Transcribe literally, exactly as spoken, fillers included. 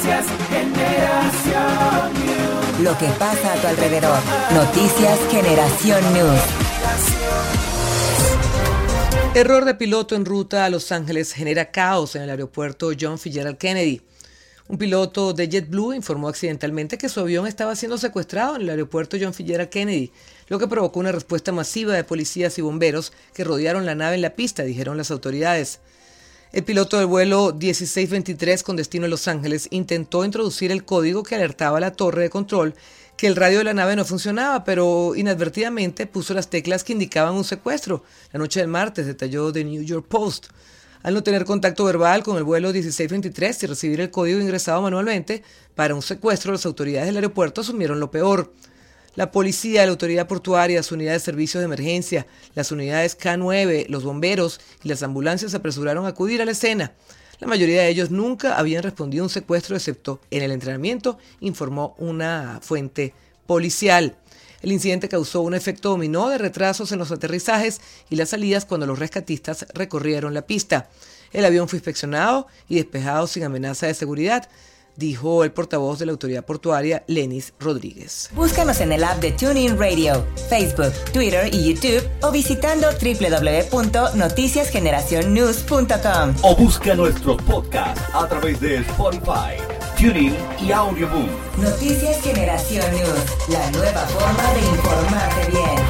Noticias Generación News. Lo que pasa a tu alrededor. Noticias Generación News. Error de piloto en ruta a Los Ángeles genera caos en el aeropuerto John Fitzgerald Kennedy. Un piloto de JetBlue informó accidentalmente que su avión estaba siendo secuestrado en el aeropuerto John Fitzgerald Kennedy, lo que provocó una respuesta masiva de policías y bomberos que rodearon la nave en la pista, dijeron las autoridades. El piloto del vuelo dieciséis veintitrés con destino a Los Ángeles intentó introducir el código que alertaba a la torre de control que el radio de la nave no funcionaba, pero inadvertidamente puso las teclas que indicaban un secuestro. La noche del martes, detalló The New York Post. Al no tener contacto verbal con el vuelo dieciséis veintitrés y recibir el código ingresado manualmente para un secuestro, las autoridades del aeropuerto asumieron lo peor. La policía, la autoridad portuaria, las unidades de servicios de emergencia, las unidades K nueve, los bomberos y las ambulancias se apresuraron a acudir a la escena. La mayoría de ellos nunca habían respondido a un secuestro excepto en el entrenamiento, informó una fuente policial. El incidente causó un efecto dominó de retrasos en los aterrizajes y las salidas cuando los rescatistas recorrieron la pista. El avión fue inspeccionado y despejado sin amenaza de seguridad, dijo el portavoz de la autoridad portuaria, Lenis Rodríguez. Búscanos en el app de TuneIn Radio, Facebook, Twitter y YouTube o visitando doble u doble u doble u punto noticias generación news punto com. O busca nuestros podcasts a través de Spotify, TuneIn y Audioboom. Noticias Generación News, la nueva forma de informarte bien.